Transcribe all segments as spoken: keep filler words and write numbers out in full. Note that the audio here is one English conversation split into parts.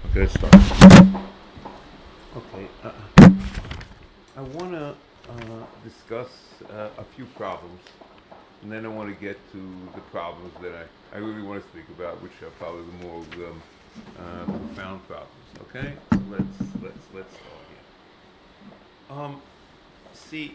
Okay, let's start. Okay, uh, I want to uh, discuss uh, a few problems, and then I want to get to the problems that I, I really want to speak about, which are probably the more um, uh, profound problems. Okay, so let's let's let's start here. Um, see,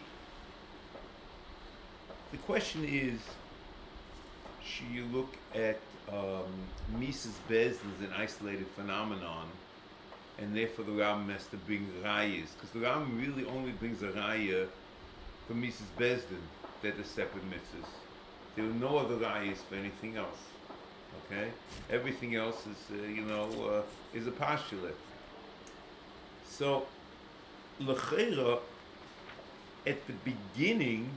the question is, should you look at um, Mises Bezdin as an isolated phenomenon, and therefore the Rambam has to bring rayas, because the Rambam really only brings a raya for Mises Bezdin that are separate mitzvahs. There are no other rayas for anything else. Okay, everything else is, uh, you know, uh, is a postulate. So, l'cheira, at the beginning,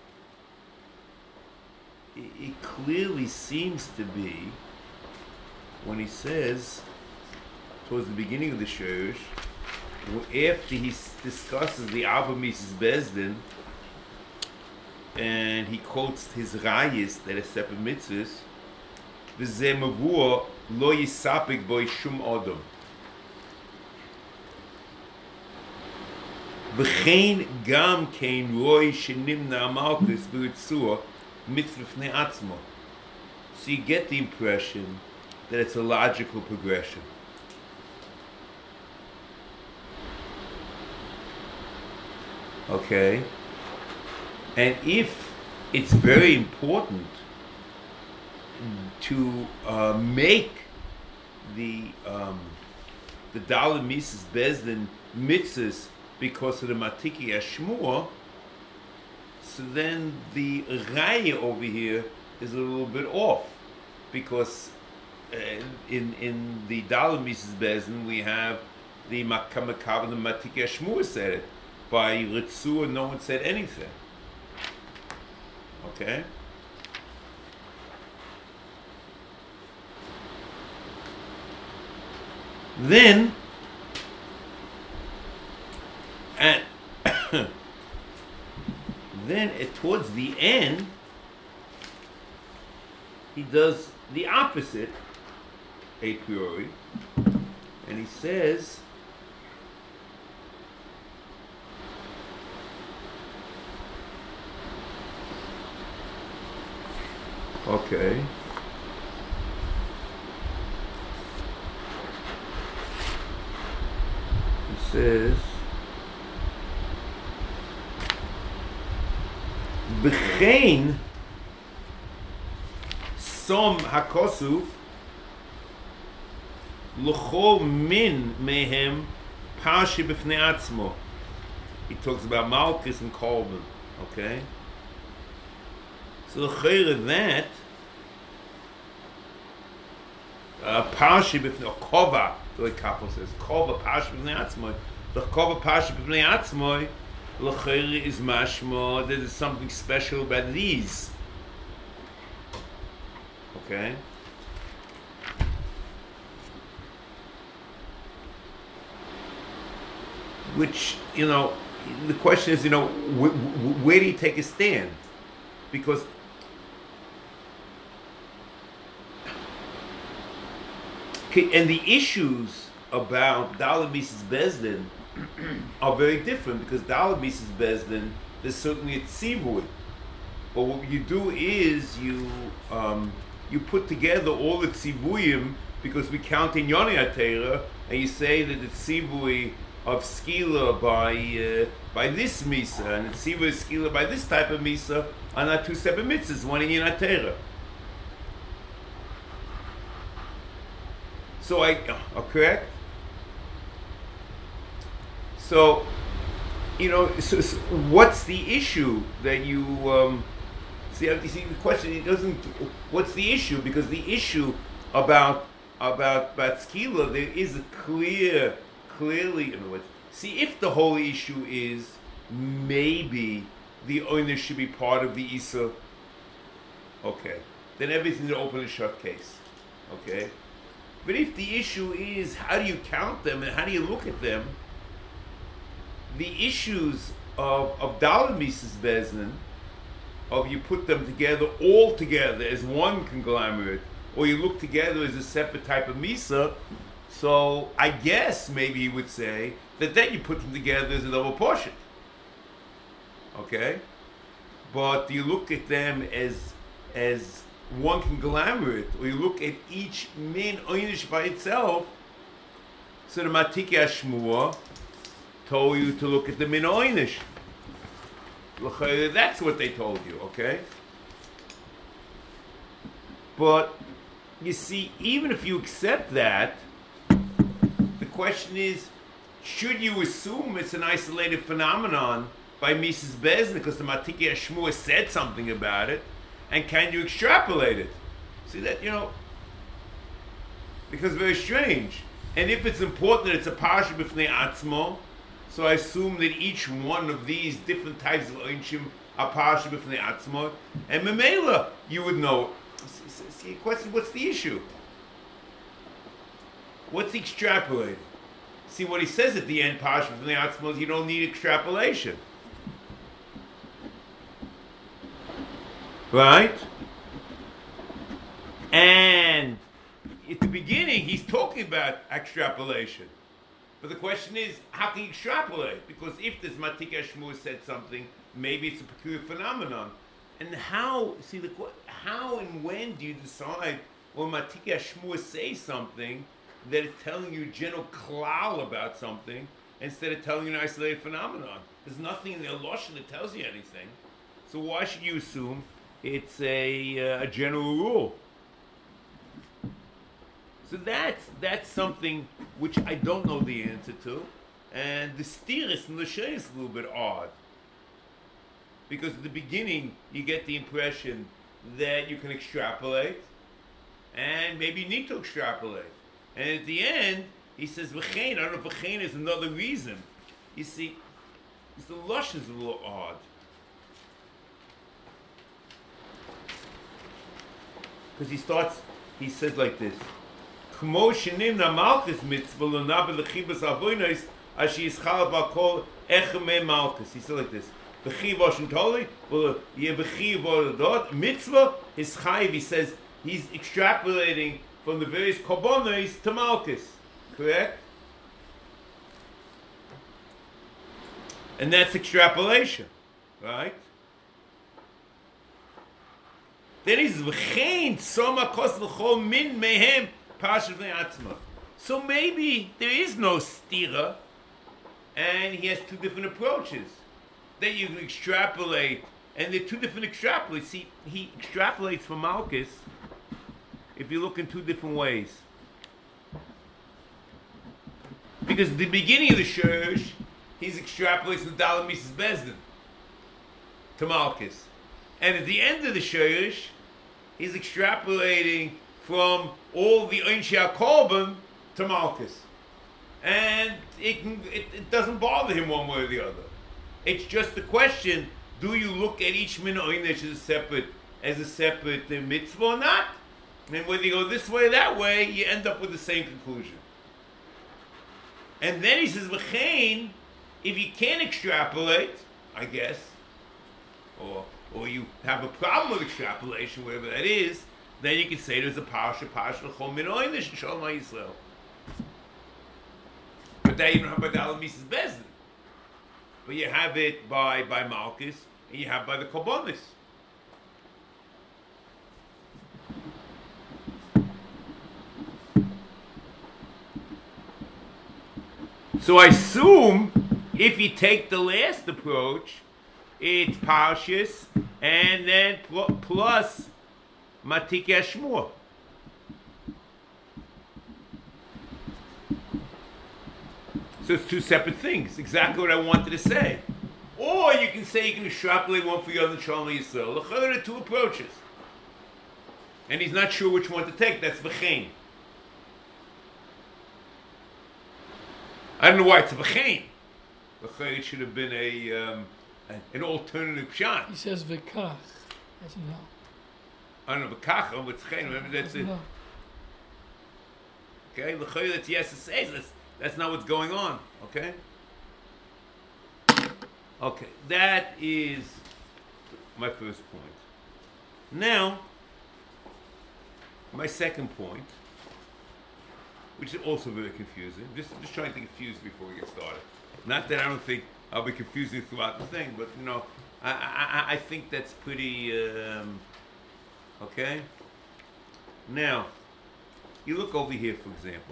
it, it clearly seems to be when he says, towards the beginning of the Shurish, after he s- discusses the Abba Mises Bezdin, and he quotes his rayas that are separate mitzvahs, v'zeh mavur lo yisapik boi shum odom. V'chein gam kein roi shenimna amalkus b'ritzua mitzvah fnei atzmo. So you get the impression that it's a logical progression. Okay? And if it's very important to uh, make the um, the Dalet Mises Bezdin mitzvahs because of the Matiki Ashmur, so then the Raya over here is a little bit off, because uh, in in the Dalet Mises Bezdin we have the Makamakav and the Matiki Ashmur said it. By Ritzua, no one said anything. Okay? Then, and then at, towards the end, he does the opposite, a priori, and he says, okay. It says, B'chein som hakosuf l'chol min mehem pashi b'fnei atzmo. He talks about Malchus and Kolman, okay? So the chayre that uh, Pashi b'fnei Kova, the way Kapel says, Kova Pashi b'fnei Atzmoi. The Kova Pashi b'fnei Atzmoi, the chayre is mashmo. There is something special about these. Okay. Which, you know, the question is, you know, wh- wh- where do you take a stand? Because and the issues about Dalet Mises Bezdin are very different, because Dalet Mises Bezdin, there's certainly a tzivui, but what you do is you um, you put together all the tzivuyim, because we count in Yoni Atera, and you say that the tzivui of skila by uh, by this misa and the tzivui of skila by this type of misa are not two separate mitzvahs, one in Yoni Atera. So I, uh, correct? So, you know, so, so what's the issue that you, um, see, you see, the question, it doesn't, what's the issue? Because the issue about, about, about skila, there is a clear, clearly, in other words, see, if the whole issue is maybe the owner should be part of the Isa, okay, then everything's an open and shut case, okay? But if the issue is how do you count them and how do you look at them, the issues of, of Dalet Mises Bezdin, of you put them together all together as one conglomerate, or you look together as a separate type of Misa, So I guess maybe he would say that then you put them together as a double portion. Okay? But you look at them as as one conglomerate, or you look at each min oynish by itself, so the Matiki Ashmua told you to look at the min oynish. That's what they told you, okay? But you see, even if you accept that, the question is, should you assume it's an isolated phenomenon by Mises Bezdin because the Matiki Ashmua said something about it, and can you extrapolate it? See that, you know, because very strange. And if it's important that it's a Parsha B'fnei Atzmo, so I assume that each one of these different types of Einshim are Parsha B'fnei Atzmo, and Memela, you would know. See, question, what's the issue? What's the extrapolating? See, what he says at the end, Parsha B'fnei Atzmo, is you don't need extrapolation. Right? And at the beginning, he's talking about extrapolation. But the question is, how can you extrapolate? Because if this Matik Ashmur said something, maybe it's a peculiar phenomenon. And how, see, the how and when do you decide when Matik Ashmur says something that it's telling you general klal about something instead of telling you an isolated phenomenon? There's nothing in the Lashon that tells you anything. So why should you assume it's a, uh, a general rule? So that's that's something which I don't know the answer to, and the stiris and the shei is a little bit odd, because at the beginning you get the impression that you can extrapolate, and maybe you need to extrapolate, and at the end he says v'chein. I don't know if v'chein is another reason. You see, the lush is a little odd. Because he starts, he says like this: "Kmo shenimna malchus mitzvah l'nabe l'chibas avonos ashi yischal v'akol echeme malchus." He says like this: "V'chiv oshentoli v'lo yev'chiv v'odot mitzvah is chayiv." He says he's extrapolating from the various korbanos to malchus, correct? And that's extrapolation, right? Then he's v'chein soma kos l'chol min mehem parshat v'nei atzma. So maybe there is no stira, and he has two different approaches that you can extrapolate, and they're two different extrapolates. See, he extrapolates from Malchus if you look in two different ways. Because at the beginning of the Shurish, he's extrapolates from Dalet Mises Bezdin to Malchus. And at the end of the Shurish, he's extrapolating from all the Einshei HaKorban to Malchus. And it, can, it, it doesn't bother him one way or the other. It's just the question, do you look at each min oynish as a separate, as a separate uh, mitzvah or not? And whether you go this way or that way, you end up with the same conclusion. And then he says, v'chein, if you can't extrapolate, I guess, or or you have a problem with extrapolation, whatever that is, then you can say there's a parsha, parsha l'chol min oynish, and shalom Yisrael. But that you don't have by Dalet Mises Bezdin. But you have it by, by Malchus, and you have by the Korbanos. So I assume, if you take the last approach, it's Parshas, and then pl- plus Matik Ashmur. So it's two separate things. Exactly what I wanted to say. Or you can say you can extrapolate one for the other, Shalom Yisrael. There are two approaches. And he's not sure which one to take. That's v'chein. I don't know why it's v'chein. V'chein, it should have been a... Um, an alternative pshat. He says v'kach. As you know. I don't know, v'kach, or v'tchein, remember that's it. No. Okay, l'chayr, that's yes, it says, that's, that's not what's going on, okay? Okay, that is my first point. Now, my second point which is also very confusing. Just, just trying to confuse before we get started. Not that I don't think I'll be confusing throughout the thing, but you know, I I, I think that's pretty um, okay. Now, you look over here, for example.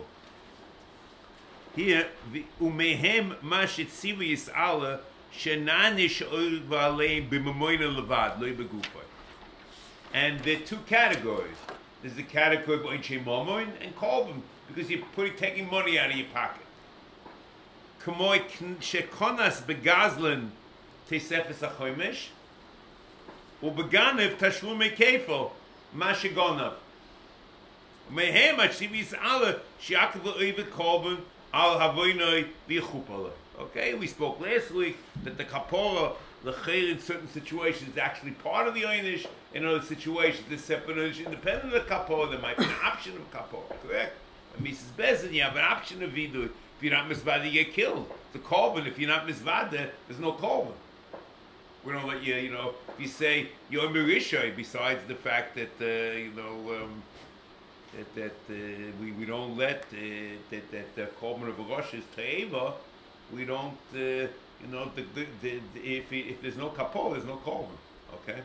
Here, umehem mashitzivu yis'ala shenanish ol v'aleim b'memoyna levad loy begufay. And there are two categories. There's the category of oinchei mamoin and kolbim, because you're putting taking money out of your pocket. K'moy shekonas begazlan tesefes achoymish, ubeganev tashlumei kefil mashegonav. Mehem mashitzivu yis'ala she'akav lo'oiv kolbim. Okay, we spoke last week that the kapora, the chayr in certain situations is actually part of the oynish. In other situations, the separate oynish, independent of the kapora, there might be an option of kapora, correct? And Missus Bezin, you have an option of vidu. If you're not misvada, you get killed. The korban, if you're not misvada, there's no korban. We don't let you, you know, if you say you're mirishay, besides the fact that, uh, you know, um, that, that uh, we, we don't let uh, that that the korban of Rosh is te'eva, we don't uh, you know the, the, the, the, if if there's no kapor, there's no korban. Okay.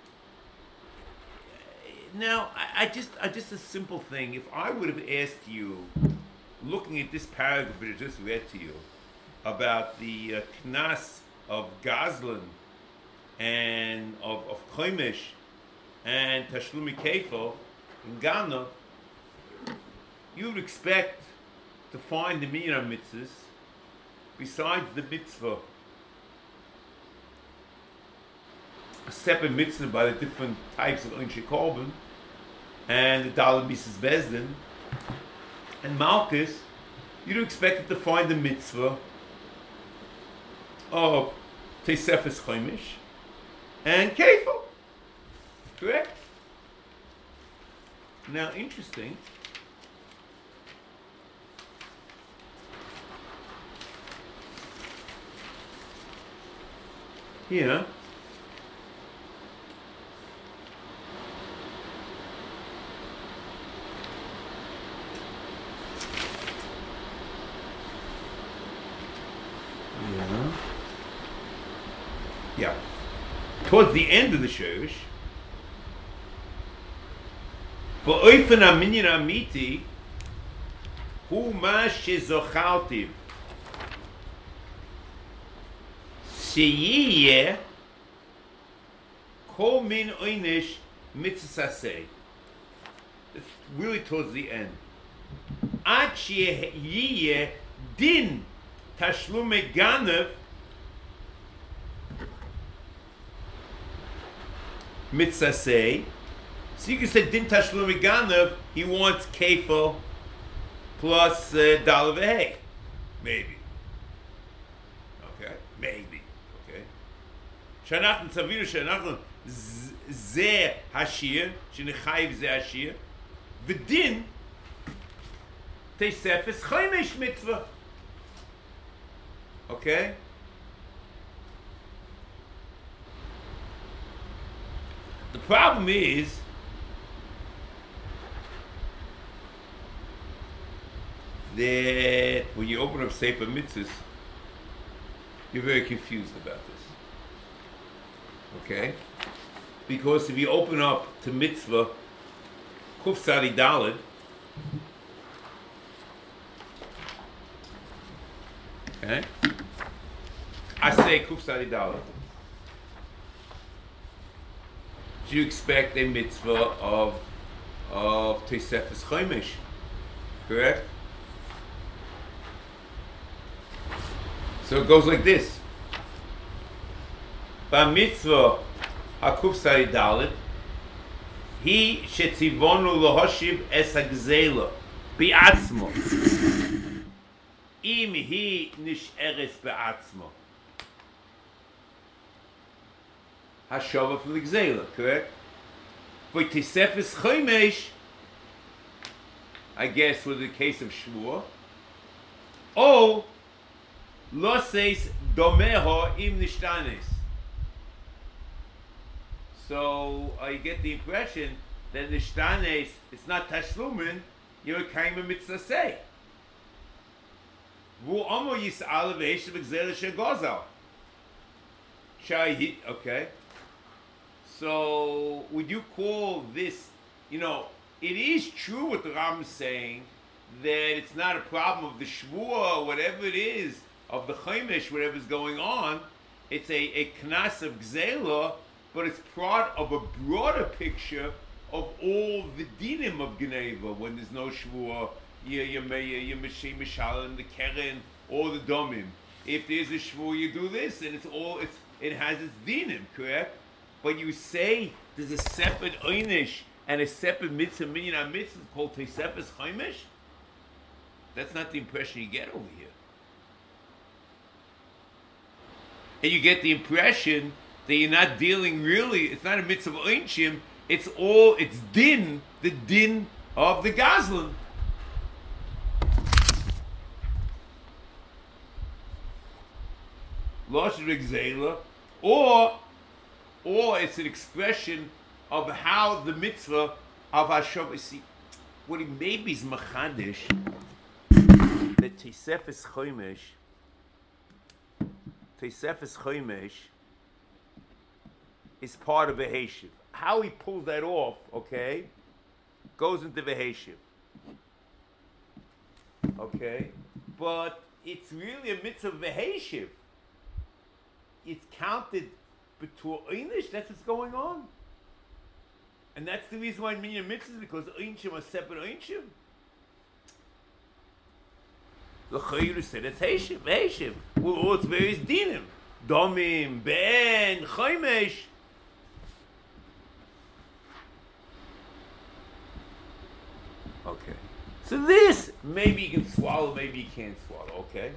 Now I, I just I just a simple thing. If I would have asked you, looking at this paragraph that I just read to you, about the uh, knas of Gazlan and of of Chomish and Tashlumi Kefil in Ghana, you would expect to find the minyan mitzvahs besides the mitzvah, a separate mitzvah by the different types of Onshei Korban and the Dalet Missus Bezdin and Malchus. You'd expect to find the mitzvah of Tesefes Chomish and Kefil. Correct? Now, interesting. Here, yeah, yeah. Towards the end of the Shosh, for oifen aminyan amiti, hu ma shezochaltiv. Sheyiyeh kol min oynish mitzvasei. It's really towards the end. Ad sheyiyeh din tashlume ganev mitzvasei. So you can say din tashlume ganev. He wants kefil plus uh, daled v'hei, maybe. Okay, maybe. שאנחנו צבינו שאנחנו זה השיר, שנחייב זה השיר, ודין תספס חומש מצווה. Okay? The problem is that when you open up Sefer Mitzvahs, you're very confused about this. Okay? Because if you open up to mitzvah, Kuf Tzadi Daled, okay? I say Kuf Tzadi Daled. Do you expect a mitzvah of of Tesefes Chomish? Correct? So it goes like this. B'mitzvah hakuf tzadi daled, he shetzivonu lohoshiv es hagzela bi'atzmo, im hi nisheres be'atzmo. Hashava from the gzela, correct? For Tesefes Chomish, I guess with the case of Shmuel, oh, lo says domeho im nishtanes. So I get the impression that nishtanes, it's not tashlumin, you're kind of mitzvah say. Hu Amo Yis'al Ve'eshev Gzeila Shegozal. Shai, okay. So, would you call this, you know, it is true what the Ram is saying, that it's not a problem of the Shvuah, whatever it is, of the Chaimish, whatever's going on, it's a, a Knas of Gzeila, but it's part of a broader picture of all the dinim of Geneva, when there's no Shvuah, you Mishal and the Keren, all the Domim. If there's a Shvuah, you do this, and it's all, it's, it has its dinim, correct? But you say there's a separate Einish and a separate mitzvah, minyan mitzvah called Tosefes Chaimish? That's not the impression you get over here. And you get the impression that you're not dealing really, it's not a mitzvah of Einshim, it's all, it's din, the din of the Gazlan. Lashon Gzeila, or or it's an expression of how the mitzvah of Hashem. See, what he maybe is machadish, that Tosefes Chaimish, Tosefes Chaimish is part of a Veheshiv. How he pulls that off, okay, goes into Veheshiv. Okay, but it's really a mitzvah of Veheshiv. It's counted between Einish, that's what's going on. And that's the reason why Minyan Mitzvah is because Einshim are separate Einshim. The Chayru said it's Heshiv, Heshiv. Well, all it's various dinim. Domim, Ben, Chaimesh. Okay. So this, maybe you can swallow, maybe you can't swallow, okay?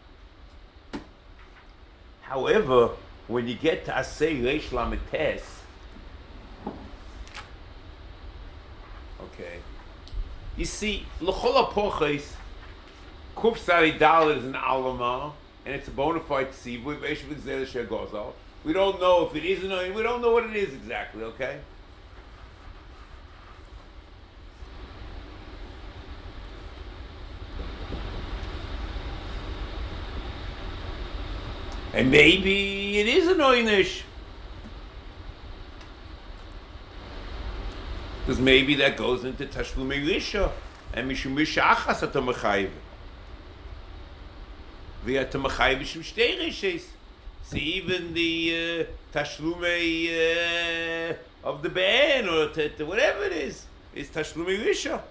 However, when you get to Asay Reish Lamites, okay, you see, L'chol HaPoches, Kuf Sari Dalet is an Alama, and it's a bona fide Tzivui, Ve'eshev Gzeila Shegozal. We don't know if it is or not, we don't know what it is exactly, okay? And maybe it is an Einish. Because maybe that goes into Tashlumei Risha. And Mishum Risha Achas Ata Mechayiv. V'ata Mechayiv Mishum Shtei Rishes. See, even the uh, Tashlumei uh, of the Ben or t- t- whatever it is, is Tashlumei Risha.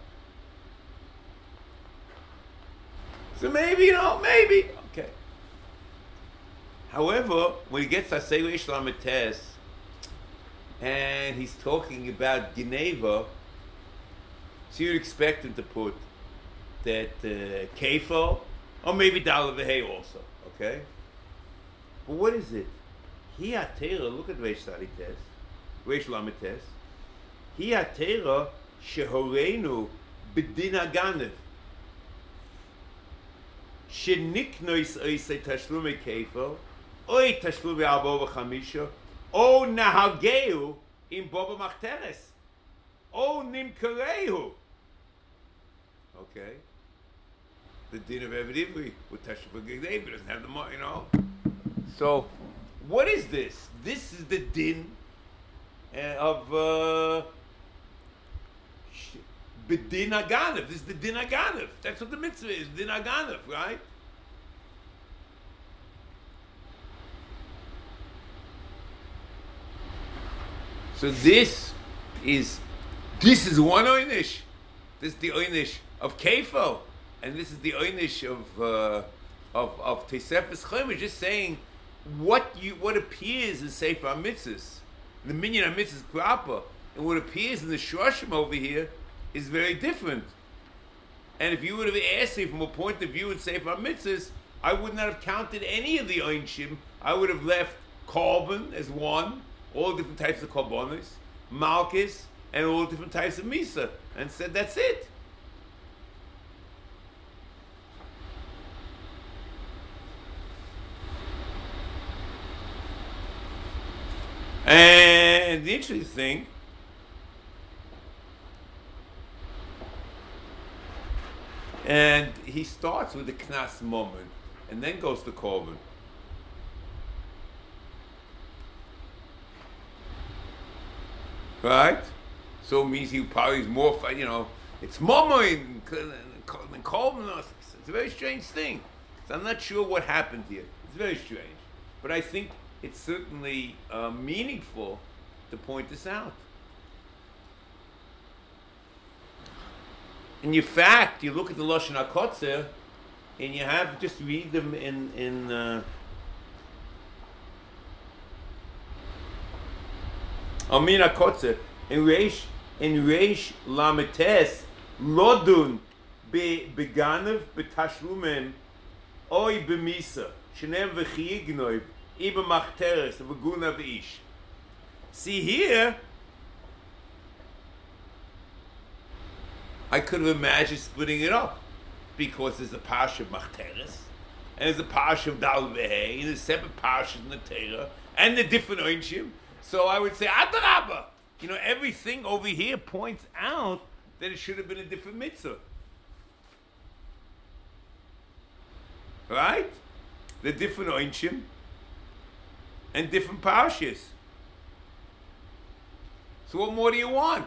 So maybe, you know, maybe. Okay. However, when he gets to Asay Reish Lamites, and he's talking about Geneva, so you'd expect him to put that uh, Kefo, or maybe Dalavahei also, okay? But what is it? He atera, look at Reish Lamites, Reish Lamites. He atera shehoreinu b'din haganev. Sheniknois oisei tashlumei Kefo, Oy tashlumi arba v'chamisha, o nahageu im boba machteres, o nimkarehu. Okay, the din of Eved Ivri with Tashluv David doesn't have the money, you know. So, what is this? This is the din uh, of uh, B'din Haganev. This is the din Haganev. That's what the mitzvah is, din Haganev, right? So this is this is one Einish. This is the Einish of Kefo, and this is the Einish of uh, of of Tosefes Chaimish. Just saying what you what appears in Sefer HaMitzvos, the Minyan HaMitzvos proper, and what appears in the Shoshim over here is very different. And if you would have asked me from a point of view in Sefer HaMitzvos, I would not have counted any of the Einshim. I would have left Korban as one, all different types of Korbanos, Malchus, and all different types of Misa, and said that's it. And the interesting thing, and he starts with the Knas moment. and then goes to Korban. Right? So it means he probably is more, you know, it's more than Korban. It's a very strange thing. So I'm not sure what happened here. It's very strange. But I think it's certainly uh, meaningful to point this out. And in fact, you look at the Lashon HaKotzer, and you have, just read them in, in uh, Amin HaKotzer, in Reish, in Reish Lametes, Lodun be Beganav Betashlumen, Oy Bemisa, Shenem V'chiyignoy, Iba Machteres, V'gunav Ish. See here, I could have imagined splitting it up, because there's a parsha of Machteres, and there's a parsha of Dal V'hei, and there's separate parshas in the Torah, and the different Onshim. So I would say, Adarabba, you know, everything over here points out that it should have been a different mitzvah. Right? The different Onshim, and different parshas. So what more do you want?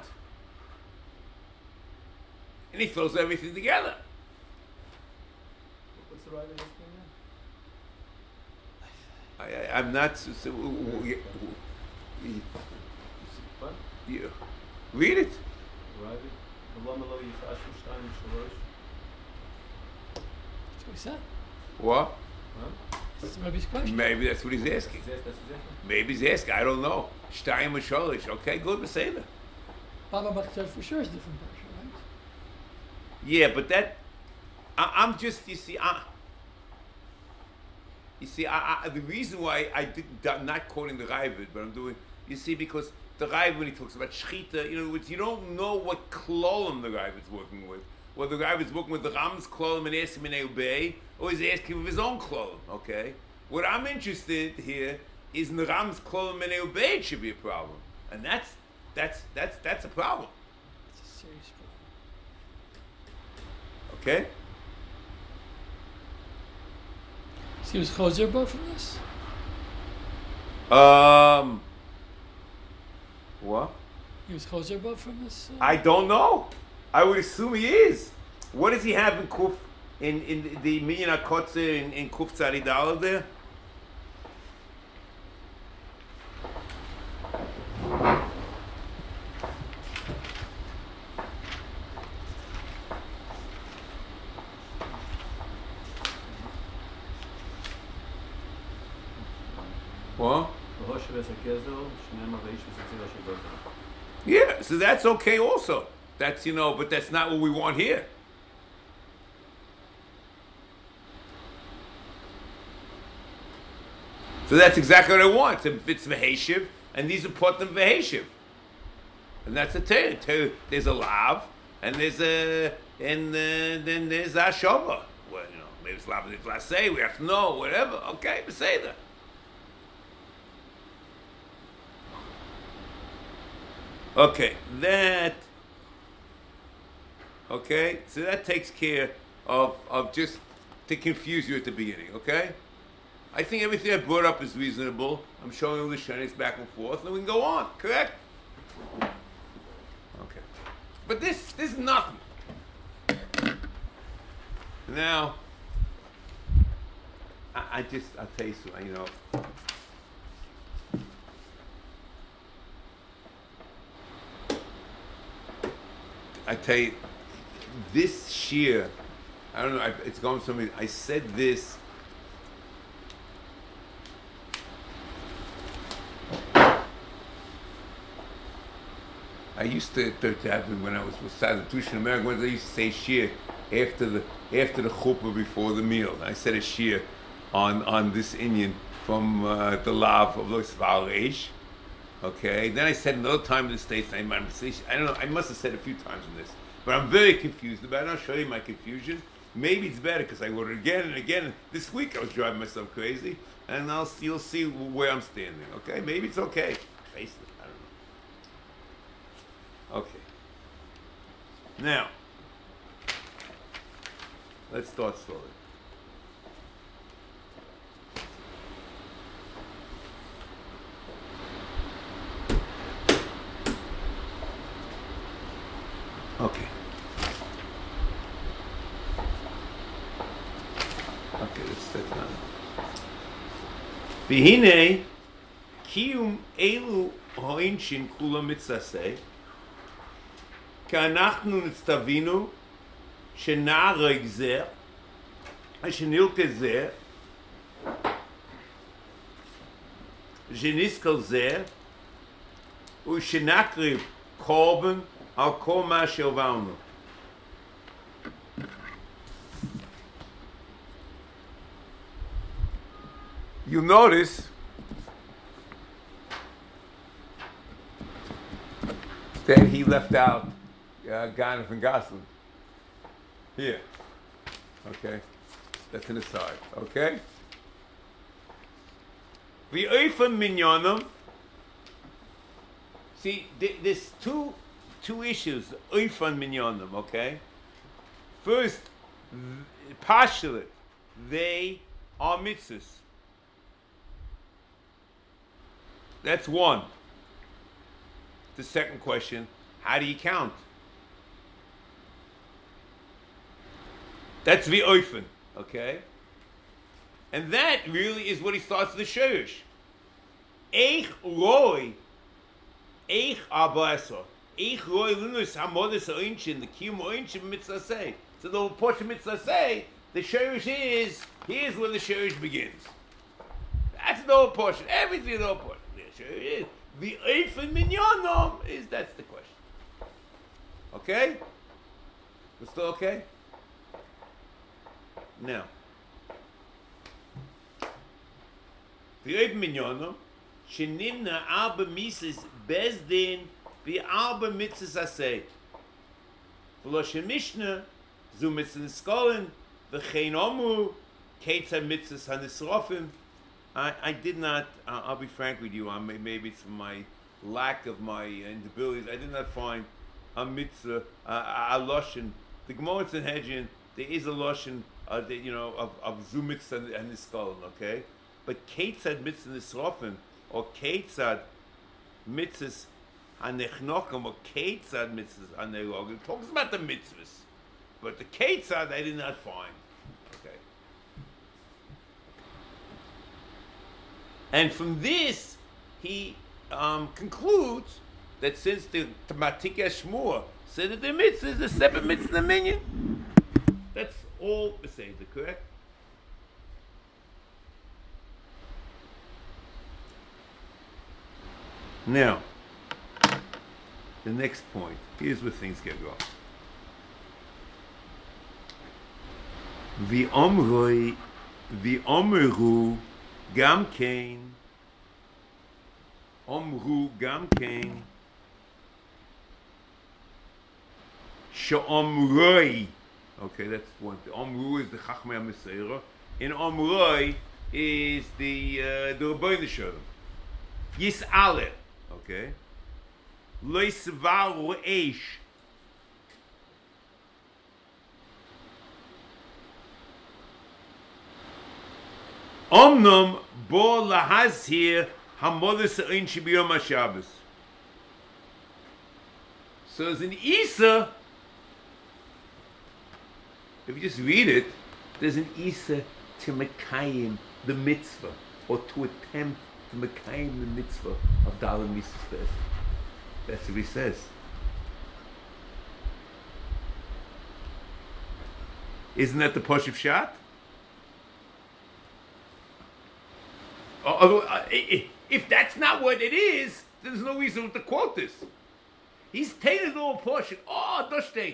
And he throws everything together. What's the right of this I, I, I'm not. So, so, we, we, What? yeah. Read it. Right. Lama lo yifashu shtayim shalosh. That's what he said. What? Huh? That's the Rebbe's question. Maybe that's what he's asking. Is that- that's exactly. Maybe he's asking. I don't know. Shtayim Sholish. Okay, good. Beseder. Baba Machter for sure is a different version, right? Yeah, but that. I, I'm just. You see, I. You see, I, I, the reason why I did I'm not quoting the Ravid, but I'm doing. You see, because the Ravid, when he talks about shchita, you know, you don't know what klolim the Ravid's working with. Whether the Ravid's working with the Ram's klolim and asking him in obey, or he's asking with his own klolim. Okay. What I'm interested here is in the Ram's klolim and obey. It should be a problem, and that's that's that's that's a problem. It's a serious problem. Okay. So he was Choser Bo from this? Um. What? He was Choser Bo from this? Uh, I don't know. I would assume he is. What does he have in Kuf, in, in the Minyan HaKotzer in, in Kuf Tzadi Daled there? What? Yeah, so that's okay also. That's, you know, but that's not what we want here. So that's exactly what I want. If it's Veheshiv, and these are Potem Veheshiv. And that's the Torah. Torah. There's a Lav, and there's a, and uh, then there's a Shova. Well, you know, maybe it's Lav, it's Lasei, we have to know, whatever. Okay, but say that. Okay, that, okay, so that takes care of, of just to confuse you at the beginning, okay? I think everything I brought up is reasonable. I'm showing you the Shani's back and forth, and we can go on, correct? Okay. But this, this is nothing. Now, I, I just, I'll tell you something, you know, I tell you, this shear, I don't know, I, it's going to me, I said this, I used to, to, to have, when I was with Southern Tushin America, when I used to say shear after the after the chuppah before the meal. I said a shear on, on this Indian from uh, the Lav of Lois Valeish. Okay, then I said another time in the States, I might say, I don't know, I must have said a few times in this, but I'm very confused about it. I'll show you my confusion. Maybe it's better because I wrote it again and again. This week I was driving myself crazy, and I'll you'll see where I'm standing. Okay, maybe it's okay. Face it, I don't know. Okay. Now, let's start slowly. Okay, that's that's not. V'hinei kiyum elu ha'onchin kula mitzaseh ka'anachnu nitztavinu shena'areg zeh shenilke zeh sheniskel zeh u'shenakriv korban al kol ma she'ovarnu. You'll notice that he left out uh, Ganav and Goslin. Here. Okay? That's an aside. Okay? V'oifan minyonim. See, th- there's two two issues. Oifan minyonim, okay? First, th- partially, they are mitzvahs. That's one. The second question, how do you count? That's the oifen, okay? And that really is what he starts the shirish. Eich roi, eich abasa, eich roi lunus hamodes oinchin, the kiyum oinchin mitzvah. So the portion mitzvah, the shirish is, here's where the shirish begins. That's the whole portion. Everything is the whole portion. Is. The Eifen Minyanom is, that's the question. Okay? We're still okay? Now. The Eifen Minyanom, Shenimna Arba Mises Bezdin, the Arba Mitzvahs Aseh. V'lo Mishnah, Zu Mitzvahs Skolin, V'chein Omu, Ketzah Mitzvahs Hanisrofim. I, I did not, uh, I'll be frank with you, I may, maybe it's from my lack of my abilities, I did not find a mitzvah, uh, a loshen. The Gemara in Sanhedrin, there is a loshen, uh, the, you know, of, of zu mitzvah and, and niskolin, okay? But ketzad mitzvah nisrofim, or ketzad mitzvahs hanechnokim, or ketzad mitzvahs hanelogim, it talks about the mitzvahs. But the ketzad I did not find. And from this, he um, concludes that since the Matikah Shmua said that the mitzvah is a separate mitzvah in the minyan, that's all the same, correct? Now, the next point, here's where things get rough. V'omroi, v'omru, Gam Kain, Omru Gam Kain, Sh'omroi. Okay, that's one. Omru is the Chachmei HaMeseira. In Omroi is the uh, the Rebbeinu Shalom. Yis'aleh. Okay. Lo yisvar ro'esh. Omnom bo lahazhir hamodes ein shibiyom haShabbos. So as in Isa, if you just read it, there's an Isa to Mekayim the mitzvah, or to attempt to Mekayim the mitzvah of Dalam Mitzvah. That's what he says. Isn't that the Poshuv Shat? Although, uh, if that's not what it is, there's no reason to quote this. He's taken a little portion. Oh, doshte,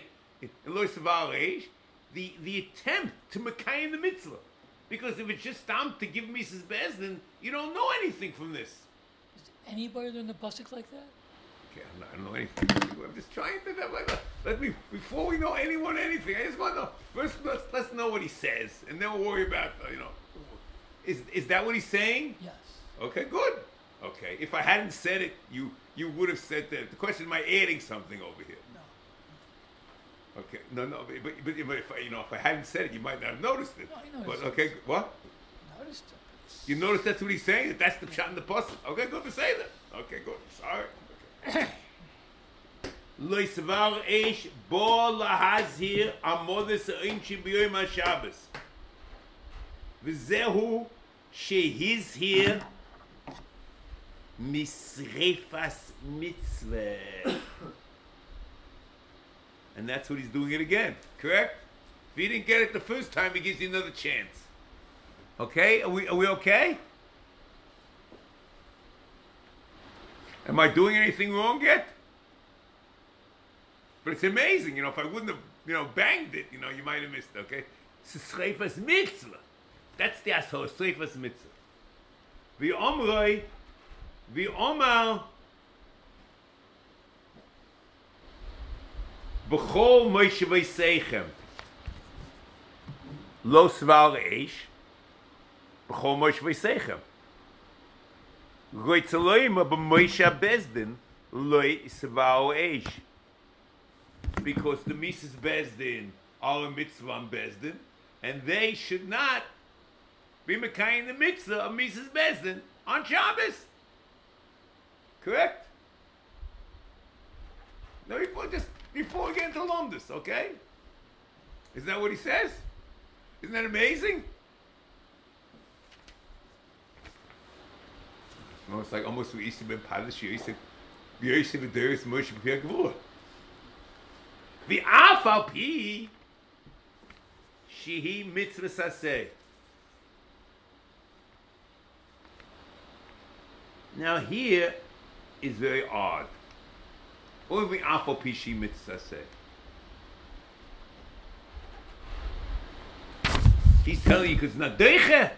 the the attempt to Mekayim the mitzvah, because if it's just time to give Missus Bez, then you don't know anything from this. Does anybody learn the pasuk like that? Okay, I'm not, I don't know anything. I'm just trying to let, let me before we know anyone anything. I just want to know first. Let's, let's know what he says, and then we'll worry about uh, you know. Is is that what he's saying? Yes. Okay, good. Okay, if I hadn't said it, you you would have said that. The question, am I adding something over here? No. Okay, no, no, but, but, but if I, you know, if I hadn't said it, you might not have noticed it. No, I noticed But okay, what? I noticed it. You notice that's what he's saying? That that's the shot in the puzzle. Okay, good to say that. Okay, good. Sorry. Okay. Lo yisvar eish bo lahazhir amodes ein shibiyom haShabbos. V'zehu shehiz here misreifas mitzvah. And that's what he's doing it again, correct? If he didn't get it the first time, he gives you another chance. Okay? Are we, are we okay? Am I doing anything wrong yet? But it's amazing, you know, if I wouldn't have, you know, banged it, you know, you might have missed it, okay? It's Sreifas Mitzvah. That's the asshole, Sreifas Mitzvah. V'omroi, v'omar, b'chol Moshe v'seichem, lo svar eish, b'chol Moshe v'seichem. Goitzeloima b'Moshe Bezdin, loy svar eish. Because the Mises Bezdin are a mitzvah on Bezdin, and they should not be Mekayim the mitzvah of Mises Bezdin on Shabbos. Correct? No, before, just before we get into Lomdus, okay? Isn't that what he says? Isn't that amazing? No, it's like almost what Isi ben Padish, Isi ben Deris Moshe B'Pir Gevurah. The Afal Pi Shehi Mitzvah Saseh. Now here is very odd. What would be Afal Pi Shehi Mitzvah Saseh? He's telling you because it's not Deiche.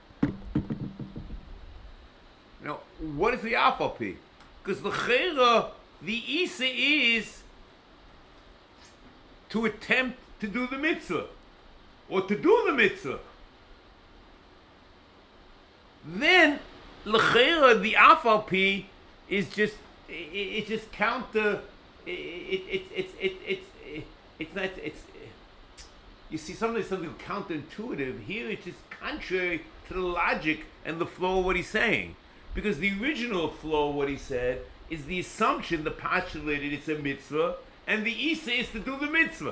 Now, what is the Afal Pi? Because the Chera, the Isa is to attempt to do the mitzvah, or to do the mitzvah. Then, l'chera, the afal pi is just, it, it just counter, it, it, it, it's, it, it's, it, it's not, it's, you see sometimes something counterintuitive. Here it's just contrary to the logic and the flow of what he's saying. Because the original flow of what he said is the assumption, the postulated it's a mitzvah, and the Isa is to do the mitzvah.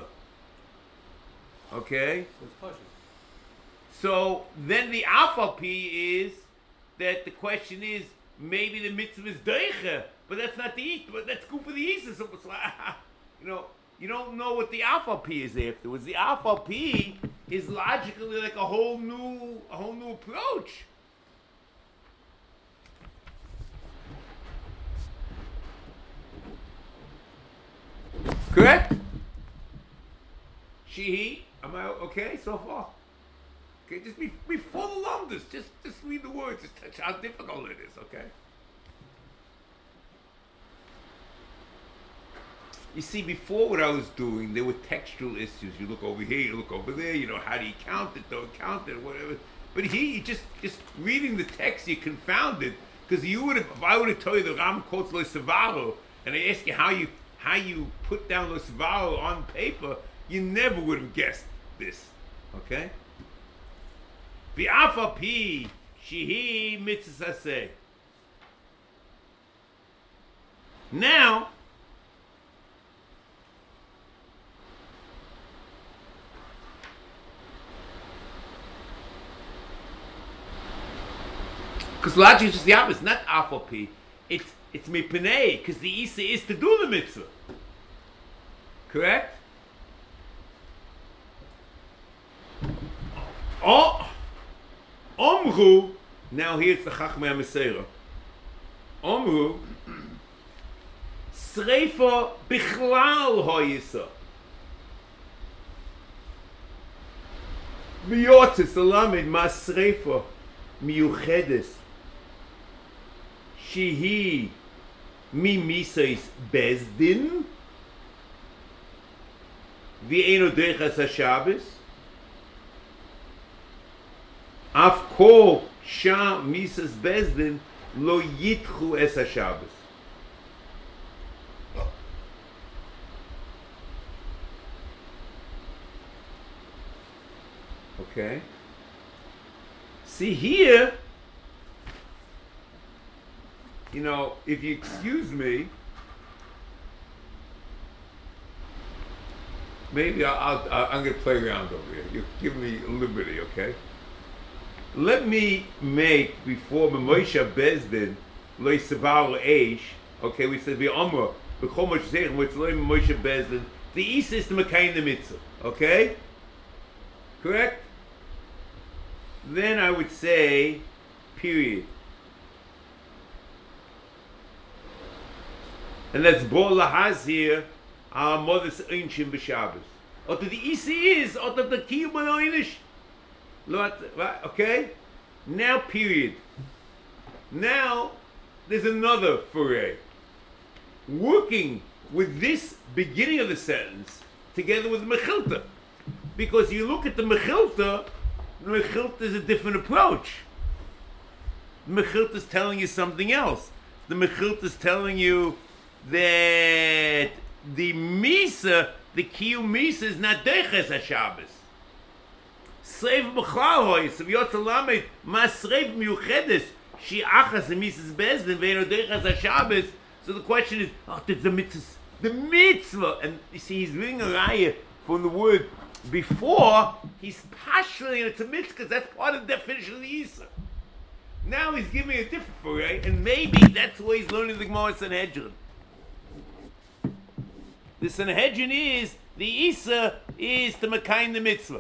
Okay? So it's kosher. So then the Afal Pi is that the question is, maybe the mitzvah is Deiche, but that's not the Isa, but that's good for the Isa. So it's like, you know, you don't know what the Afal Pi is afterwards. The Afal Pi is logically like a whole new, a whole new approach. Correct? Shehi, am I okay so far? Okay, just be, before the longest, just just read the words, just touch how difficult it is, okay? You see, before what I was doing, there were textual issues. You look over here, you look over there, you know, how do you count it, don't count it, whatever. But here, you just, just reading the text, you're confounded, because you would have, if I would have told you the Ram quotes Lo Savaro, and I ask you how you how you put down Lo Savaro on paper, you never would have guessed this, okay? V'afa pi shehi mitzvah saseh. Now, because logic is just the opposite, not afa pi. It's it's mipenei, because the isa is to do the mitzvah. Correct? Oh, Omru. Now here's the Chachmei HaMeseira. Omru. Sreifa bichlal hoyisa. V'yotzes alamed ma sreifa miyuchedes. Shehi mi misais bezdin. V'eino deichas ha-Shabbos. Af kol sham misas bezdin lo yitchu es ha-Shabbos. Okay. See here, you know, if you excuse me, maybe I'll, I'll, I'm going to play around over here. You give me liberty, okay? let me make before Moshe Bezdin loy seval eish. Okay, we said the Amra b'chol Moshe Zeich which loy Moshe Bezdin. The Isa is the Mekayim the mitzvah. Okay, correct. Then I would say, period. And that's Bo Lahazir our mother's Einshim B'Shabbos. Or the Isa is, or the Kiyum B'Oinish. Okay? Now, period. Now, there's another foray. Working with this beginning of the sentence together with the Mechilta. Because you look at the Mechilta, the Mechilta is a different approach. The Mechilta is telling you something else. The Mechilta is telling you that the Misa, the Kiyum Misa is not Deiches HaShabbos. Sreiv b'chal hoy, so v'yotza lamed, ma sreiv miyuchedes, shi achas emises bezdin, ve'eno deichas ha-Shabbos. So the question is, oh, the, the mitzvah, the mitzvah, and you see, he's reading a raya from the word before, he's passionate, and it's a mitzvah, because that's part of the definition of the Isa. Now he's giving a different foray, and maybe that's why he's learning the Gemara Sanhedrin. The Sanhedrin is, the Isa is the Mekayim the mitzvah.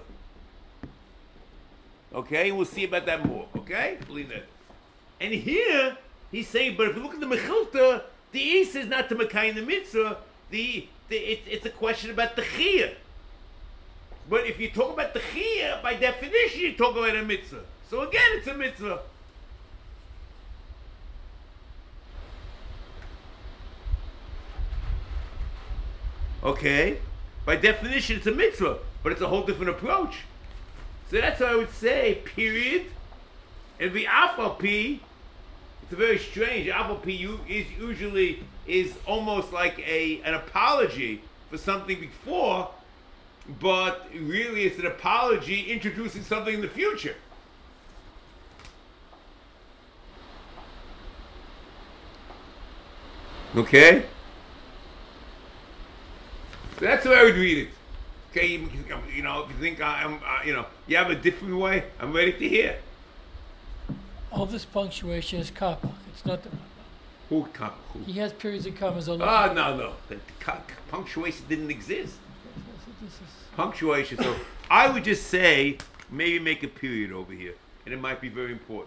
Okay, we'll see about that more. Okay, believe that. And here he's saying, but if you look at the Mechilta, the Isa is not the Mekayim the mitzvah. The, the it, it's a question about the Chiyah. But if you talk about the Chiyah, by definition, you talk about a mitzvah. So again, it's a mitzvah. Okay, by definition, it's a mitzvah, but it's a whole different approach. So that's what I would say, period. And the Afal P, it's a very strange, Afal P is usually is almost like a an apology for something before, but really it's an apology introducing something in the future. Okay? So that's the way I would read it. Okay, you, you know, if you think I'm, uh, you know, you have a different way, I'm ready to hear. All this punctuation is kappa. It's not the Who, com- who? He has periods and commas all over. Ah, no, no. The, the, punctuation didn't exist. This is, Punctuation. So I would just say, maybe make a period over here, and it might be very important.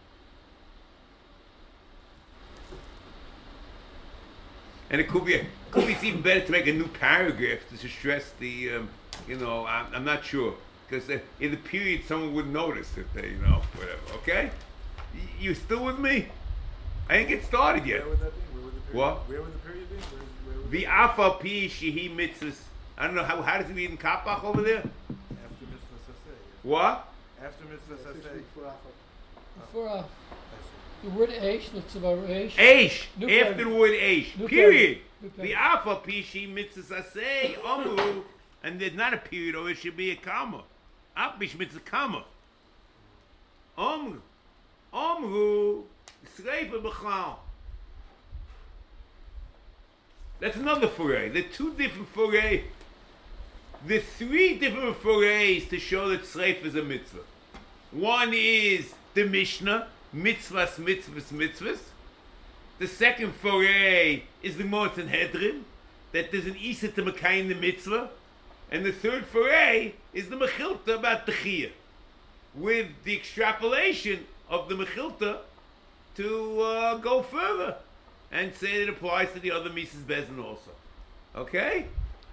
And it could be, a, could be it's even better to make a new paragraph to stress the, um, you know, I'm, I'm not sure. Because uh, in the period, someone would notice if they, you know, whatever, okay? Y- you still with me? I didn't get started yet. Where would that be? Where would the period, What? Where would the period be? Where, where would The the Afal Pi Shehi Mitzvahs. I don't know, how, how does it read in Kapach over there? After Mitzvah Saseh. What? After Mitzvah Saseh. for uh, the word Aish, let's about Aish. Aish, New after paragraph. the word Aish, New period. paragraph. New The paragraph. Alpha Pishi Mitzvah Say Omru, and there's not a period, or it should be a comma. Apish Mitzvah comma. Omru, Omru, Sreifa B'chal. That's another foray. The two different foray. The three different forays to show that Sreifa is a mitzvah. One is the Mishnah, mitzvahs, mitzvahs, mitzvahs. The second foray is the Gemara Sanhedrin, that there's an Isa to Mekayim the mitzvah. And the third foray is the Mechilta about the Chiyah, with the extrapolation of the Mechilta to uh, go further and say that it applies to the other Mises Bezin also. Okay?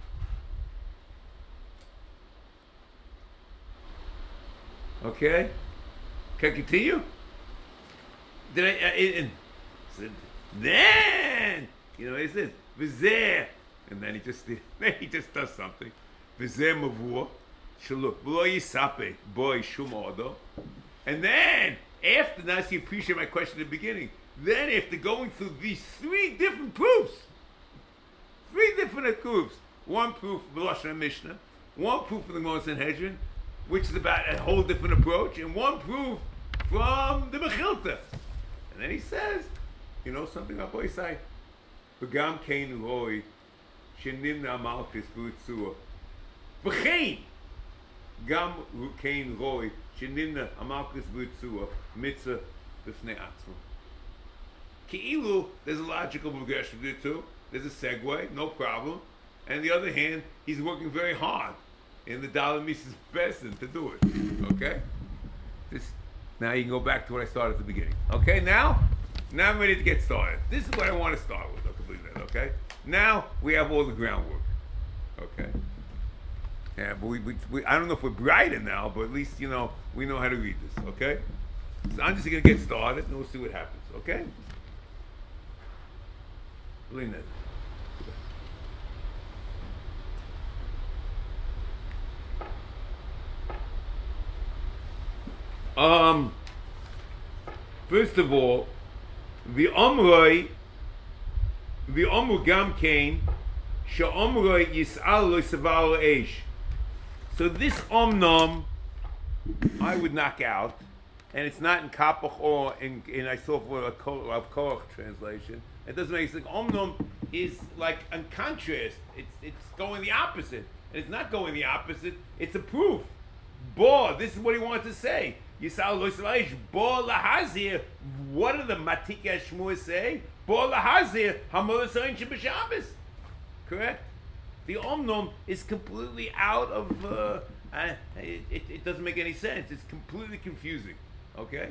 Okay? Can I continue? Did I, uh, in, in, said, then, you know, he says, V'zeh, and then he just, then he just does something. V'zeh mavur, shalo, v'lo yisape, boy, shum odo. And then, after, now so you appreciate my question at the beginning, then after going through these three different proofs, three different proofs, one proof of Lashon Mishnah, one proof of the Gemara Sanhedrin, which is about a whole different approach, and one proof from the Mechilta. And then he says, you know something up boy say, V'gam kein loy, shenim na amaltis v'utzua. V'chein, גם kein roy shenimna amalkus b'tzua mitzvah b'fnei atzma. Ki'ilu, there's a logical progression there too. There's a segue, no problem. And on the other hand, he's working very hard in the Dalet Mises Bezdin to do it. Okay? This, now you can go back to what I started at the beginning. Okay, now? Now I'm ready to get started. This is what I want to start with, okay? Now we have all the groundwork. Okay? Yeah, but we, we, we I don't know if we're brighter now, but at least, you know, we know how to read this, okay? So I'm just going to get started and we'll see what happens, okay? Lean it. Um, first of all, the Omroi, the Omru Gam Kain, Sha Omroi Yis'al Lo Savar Eish. So this Omnom, I would knock out, and it's not in Kapach or in, in I saw for a Korach translation. It doesn't make sense. Omnom is like in contrast. It's it's going the opposite. And it's not going the opposite. It's a proof. Bo, this is what he wants to say. Yisal lo yisraelish, bo lahazir. What do the Matikei Shmua say? Bo lahazir, hamolas ha'inshim b'Shabbos. Correct? The Omnom is completely out of, uh, uh, it, it, it doesn't make any sense. It's completely confusing. Okay?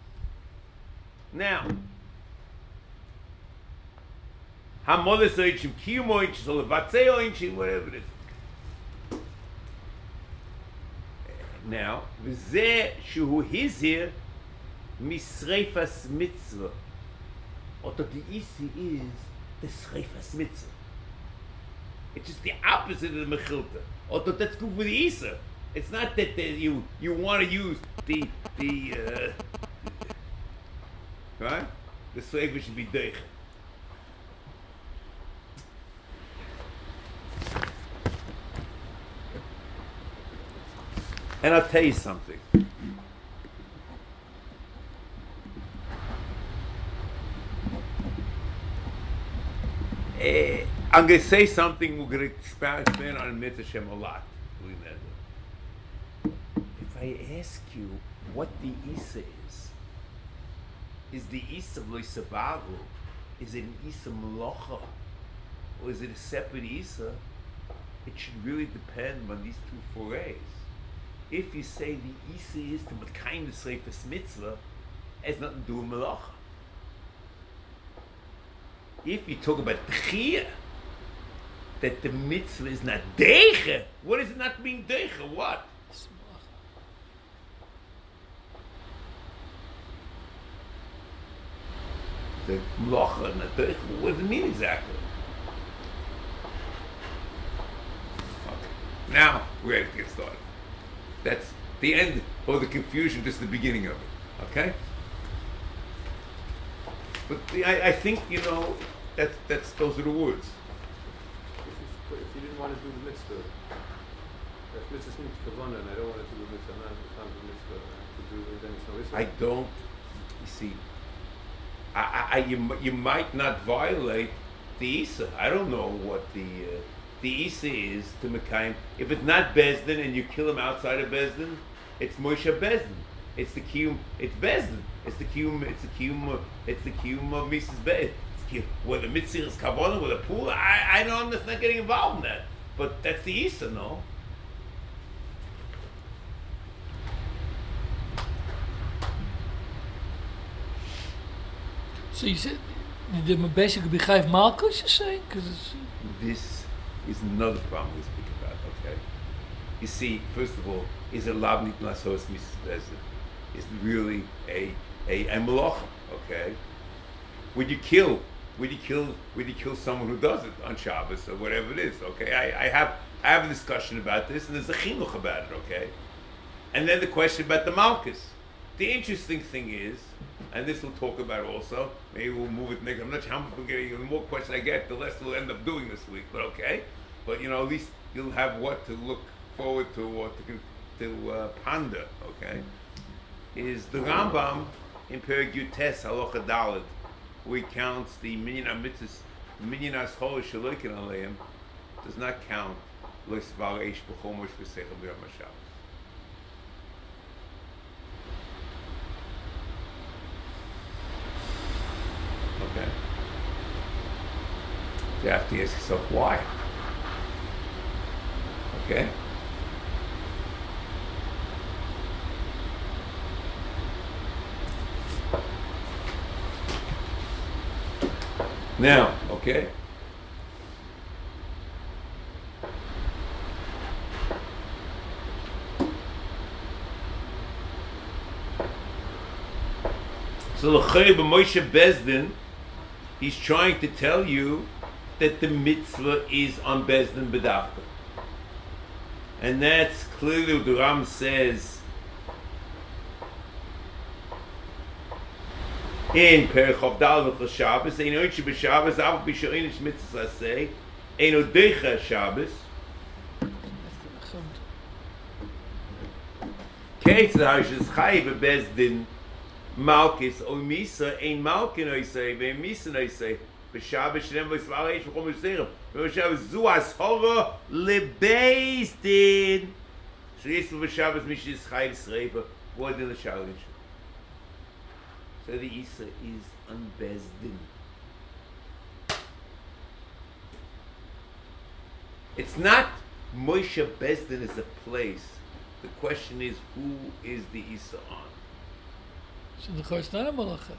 Now, hamolas ha'inshim, kiyumo ha'inshim, levatzeo ha'inshim, whatever it is. Now, v'zeh shuhu hizir misreifas mitzvah. Oto the isi is the sreifas mitzvah. It's just the opposite of the mechilta. Oto that's good with the isa. It's not that the, you you want to use the the uh, right. The sreifa should be deich. And I'll tell you something. Uh, I'm going to say something we're going to expand, expand on in Mitzvah Shem a lot. If I ask you what the Isa is, is the Isa of Loisavagu, is it an Isa Melacha, or is it a separate Isa? It should really depend on these two forays. If you say the Isa is to what kind of Sreifas Mitzvah, it has nothing to do with Melacha. If you talk about Tchiyah, that the Mitzvah is not Deiche, what is it not being Deiche? What? The Melacha and the Deiche, what does it mean exactly? Okay. Now, we're ready to get started. That's the end, or the confusion, just the beginning of it. Okay? But the, I, I think, you know, that's, that's, those are the words. If you, if you didn't want to do the mitzvah, if mitzvah means kavanah, and I don't want to do the mitzvah, I'm not the mitzvah to do it, then it's no issue. I don't, you see, I, I, I, you, you might not violate the Isa. I don't know what the... Uh, The Isa is to Mekayim. If it's not Bezdin and you kill him outside of Bezdin, it's Moshe Bezdin. It's the Kiyum. It's Bezdin. It's the Kiyum. It's the Kiyum. It's the Kiyum of Missus Bezdin. Whether Mitzir is Kavanah with a pool, I I know I'm just not getting involved in that. But that's the Isa, no. So you said the basically Bechayev Malkus, you're saying? Because it's This is another problem we speak about, okay? You see, first of all, is it Lavnit Nasos Missus Bezdin? Is it really a a, a Melacha, okay? Would you kill, would you kill, would you kill someone who does it on Shabbos or whatever it is, okay? I, I have I have a discussion about this, and there's a chinuch about it, okay? And then the question about the Malkus. The interesting thing is, and this we'll talk about also, maybe we'll move it next, I'm not sure how much we're getting, the more questions I get, the less we'll end up doing this week, but okay. But, you know, at least you'll have what to look forward to or to, to uh, ponder, okay? Is the Rambam in Perek Yutes Halacha Daled, where he counts the Minyan HaMitzvahs, Minyan HaSchol Shalokin Aleim, does not count Lo Yisvar Eish B'chol Mosh V'Seichel B'Yom HaShabbos. you have to ask yourself why. Okay? Now, okay? So l'chei b'Moshe Bezdin, he's trying to tell you that the mitzvah is on Bezdin b'davka. And that's clearly what the Ram says in Perek Chavdal v'chol Shabbos, Eino Yitchi b'Shabbos, Av b'Shoinish mitzvah say, Eino Deicha Shabbos, Keitz ha'Hashis Chai b'Bezdin, Malkis o Misa ein Malkin oisei ve Misa oisei b'Shabbos shnem v'Svar Eish v'chom v'Seirem v'Shabbos zu ashora lebeis din shrisu v'Shabbos mishis chai v'Sreiva v'odin l'Shalin. So the Isa is on Bezdin. It's not Moshe Bezdin is a place. The question is, who is the Isa on? So the Chor's not a malacha.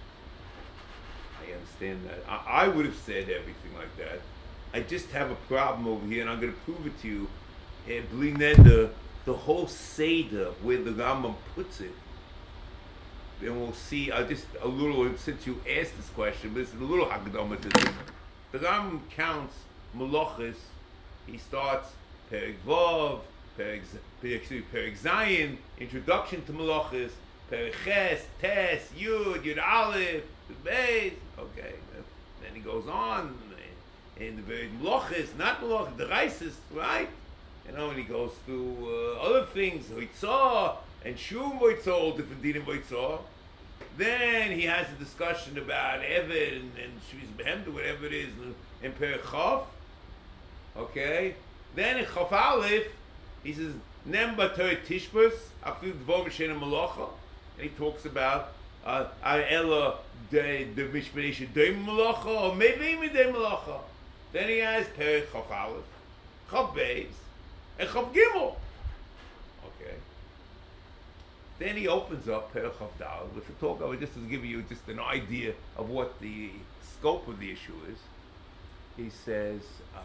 I understand that. I, I would have said everything like that. I just have a problem over here, and I'm going to prove it to you. Uh, the, the whole Seder, where the Rambam puts it, and we'll see, I just, a little, since you asked this question, but it's a little Haggadah to this. The Rambam counts Malachas. He starts Perek Vav, Perek, Perek, Perek Zayin, Introduction to Malachas, Perek Ches, Tes, Yud, Yud Aleph, Yud Beis. Okay, then he goes on in the very Malachas, not Malachas, the Reises, right? You know, and he goes through uh, other things, Hoitzah, and Shum Hoitzah, all different dinim Hoitzah. Then he has a discussion about Eved and, and Shviz Behemda, whatever it is, in Perek Chav. Okay? Then in Chav Aleph, he says, Nem B'Torah Tishbos, Afil Dvom Shena Malacha. And he talks about uh, Ella de the Mishpanisha de Malacha, or maybe even de Malacha. Then he has Perek Chav Aleph, Chav Beis, and Chav Gimel. Okay. Then he opens up Perek Chav Dal, which we'll talk about just to give you just an idea of what the scope of the issue is. He says, um,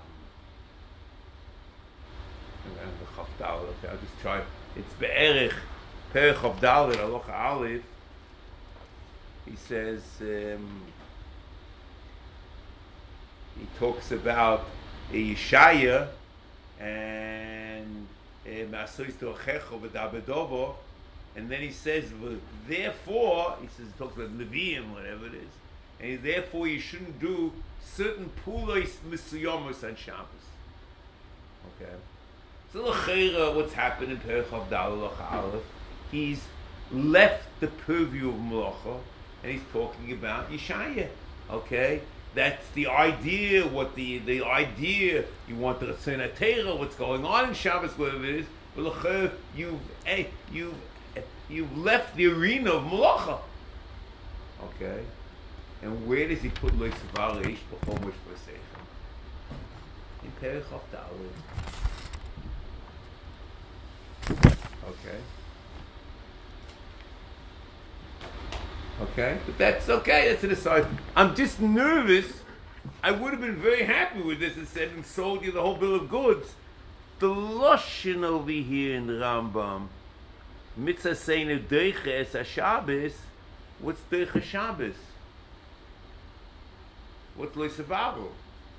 and then the Chav Dal, okay, I'll just try. It's Be'erich Perek Chav Dal in Aloha Aleph. He says, um, he talks about a Yeshaya and Ma'asois Tochecho v'Dabedovo, and then he says, therefore, he says, he talks about Levium, whatever it is, and therefore you shouldn't do certain pulos misuyomos on Shabbos. Okay? So l'cheira, what's happened in Perek Chav Dal Aleph, he's left the purview of Malacha, and he's talking about Yeshaya. Okay? That's the idea, what the the idea, you want the Tzena Teira, what's going on in Shabbos, whatever it is, but l'cheira, you've, eh, you've, eh, you've left the arena of Malacha. Okay? And where does he put Lo Yisavar Eish B'chol Mosh V'Seichem? In Perek Chav Dal. Okay. Okay? But that's okay, that's an aside. I'm just nervous. I would have been very happy with this and said and sold you the whole bill of goods. The Lashon over here in the Rambam, Mitzvah saying Deicha Es HaShabbos, what's Deicha Shabbos? What's Lo Yisavar?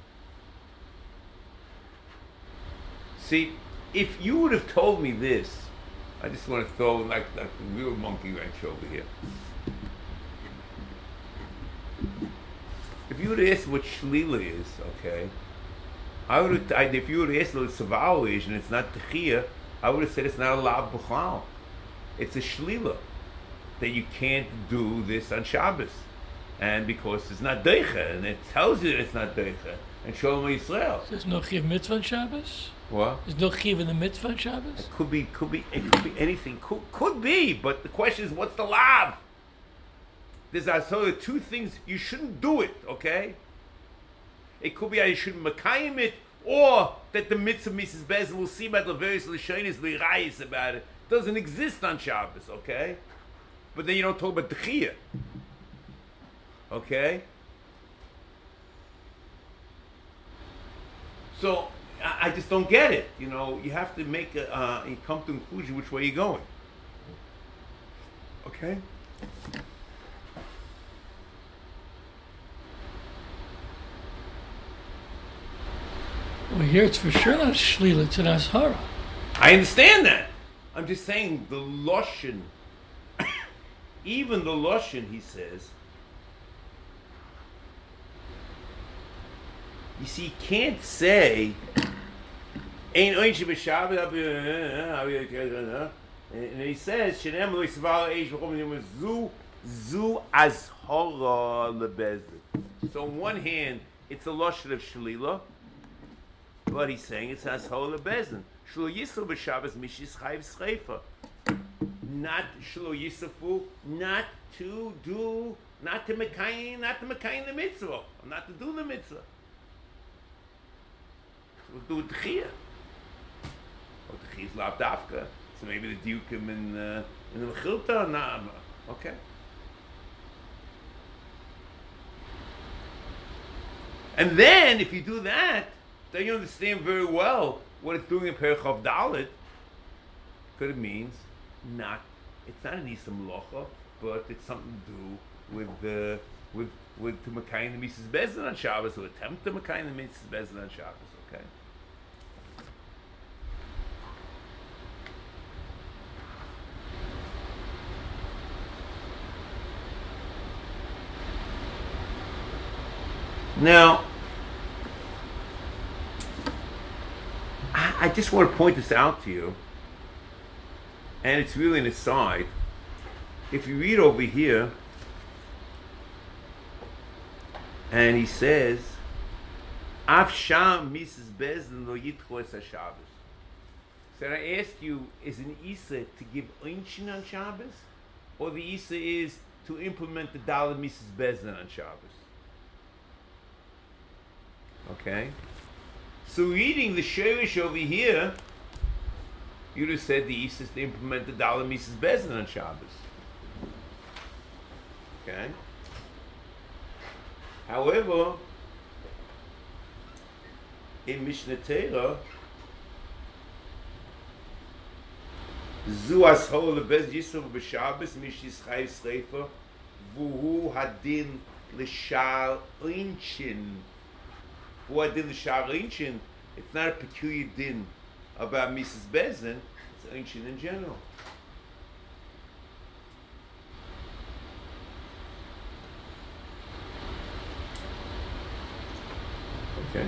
See, if you would have told me this, I just want to throw like, like the real monkey wrench over here. If you would have asked what Shlila is, okay, I would have, I, if you would have asked what Saval is and it's not Techiyah, I would have said it's not a Lav B'chal. It's a Shlila. That you can't do this on Shabbos. And because it's not Deicha, and it tells you that it's not Deicha. And Shalom Yisrael. So there's no Chiv Mitzvah on Shabbos? What? There's no Chiv in the Mitzvah on Shabbos? It could be, could be, it could be anything. Could, could be, but the question is, what's the Lav? There's also two things, you shouldn't do it, okay? It could be I shouldn't Makayim it, or that the mitzvah Missus Bezdin will see about the various Lishonis, Lirayis about it. Doesn't exist on Shabbos, okay? But then you don't talk about Dechiyah. Okay? So, I, I just don't get it. You know, you have to make a, uh, you come to a conclusion which way you're going. Okay? Well, here it's for sure not Shlila, it's an Ashara. I understand that. I'm just saying the Loshen, even the Loshen, he says, you see, you can't say, Ein Oinshi B'Shabbat, and he says, Shenem Lo Yisrael Eish V'chom Zu Zu Azhora Lebezdin. So on one hand, it's a Loshen of Shlila, but he's saying it's Azhora Lebezdin. Shlo Yisrael B'Shabbos Mishis Chayv Schreifa. Not Shlo Yisrafu, not to do, not to Mekayin, not to Mekayin the mitzvah, not to do the mitzvah. So we'll do it Tchiyah. Or Tchiyah is Lav Dafka. So maybe the Diukim in, uh, in the Mechilta, nah, okay. And then, if you do that, then you understand very well what it's doing in Perichav Dalit. Because it means not, it's not an Isa Melacha, but it's something to do with the, uh, with, with to Mekayim the Missus Bezdin on Shabbos, or attempt to Mekayim the Missus Bezdin on Shabbos, okay? Now, I just want to point this out to you, and it's really an aside. If you read over here, and he says, Av Sham Missus Bezdin Lo Yitcho Es HaShabbos. So I ask you, is an Isa to give Einshin on Shabbos, or the Isa is to implement the Dalet Missus Bezdin on Shabbos? Okay? So reading the Sherish over here, you'd have said the East is to implement the Dalet Missus Bezdin on Shabbos. Okay? However, in Mishnah Torah, Zu Ashol Lebez Yisrael B'Shabbos Mishis Chayv Schreifa Vuhu Hadin L'Shar Einshin. What din the Shar Einshin? It's not a peculiar din about Missus Bezdin, it's Einshin in general. Okay.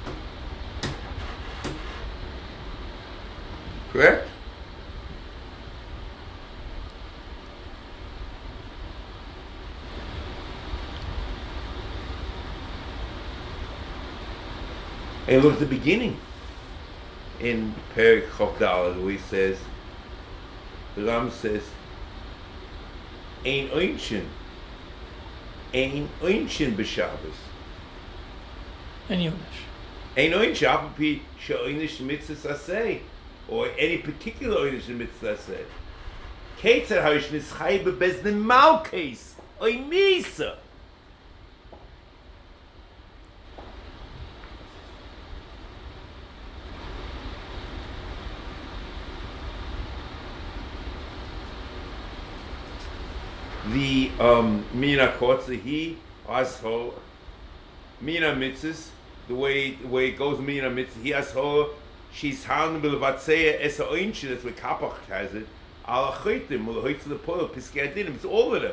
Correct? And look at the beginning in Perik Chof Daled, where he says, the Ram says, Ein Einshin, Ein Einshin b'Shabbos. And Yudish. Ein Einshin, Apapi She'einish Mitzvah Saseh, or any particular Einish Mitzvah Saseh. Ketzar Harish Nischai Bebezdin Malkes, Oy Misa. The um, Mina Kotze, he, Asho, Mina Mitzvahs, the way the way it goes, Mina Mitzvah, he Asho, she's Han Bilvatseya Esa Einshin, that's what Kapach has it, Al Achitim, Ul Hoitz the Poil, Piskei Adinim, it's all of them.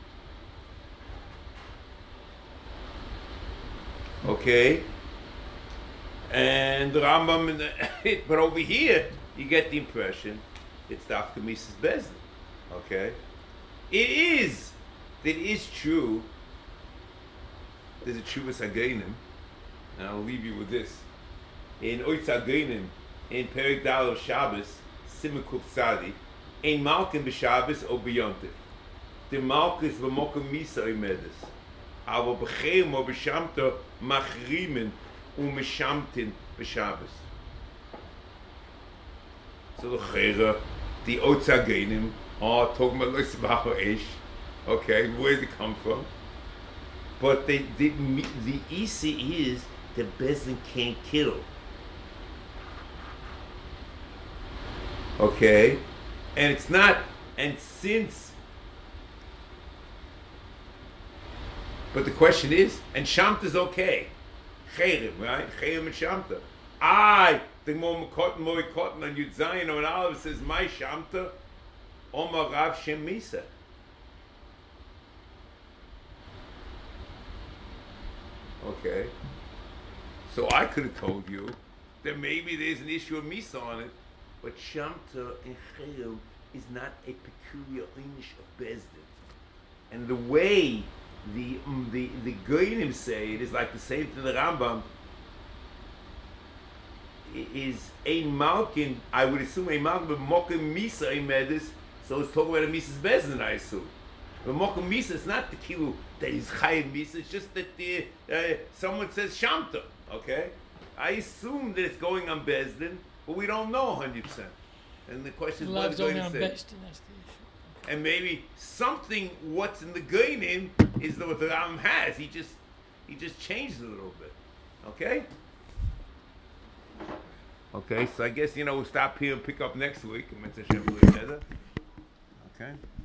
Okay? And the Rambam, but over here, you get the impression it's Dafka Missus Bezdin. Okay? It is, it is true, there's a Chuvas Hageinim, and I'll leave you with this. In Oitz Hageinim, in Perik Dal of Shabbos, Simukuf Tzadi, Ein Malkin b'Shabbos or b'Yontif. The Malkis v'Mokum Misa Oimedes. aber b'cheim or b'shamta machrimen u'mishamtin b'Shabbos. So the chayra, the otzagenim are talking about loisvaho ish. Okay, where does it come from? But the the the issue is the Bezdin can't kill. Okay, and it's not, and since, but the question is, and Shamta is okay, Chayrim, right? Chayrim and Shamta. I, the more Mekotten, more Mekotten, and Yud Zayin, or Aleph says, my Shamta, Omar Rav Shem Misa. Okay, so I could have told you that maybe there's an issue of Misa on it, but Shamta and Chayim is not a peculiar Inish of Bezdin. And the way the um, the the Goyim say it is like the same to the Rambam. i- Is a Malkin, I would assume a Malkin, but Mokim Misa a Medis, so it's talking about a Misa's Bezdin, I assume. But Mokim Misa is not the Kilu that is Chayim Misa, it's just that the, uh, someone says Shamta, okay? I assume that it's going on Bezdin, but we don't know one hundred percent. And the question is, what Lives is only going to on say? best, and that's the issue. And maybe something what's in the Gainim is what the Ram has. He just he just changed it a little bit. Okay? Okay, so I guess you know we'll stop here and pick up next week. Okay?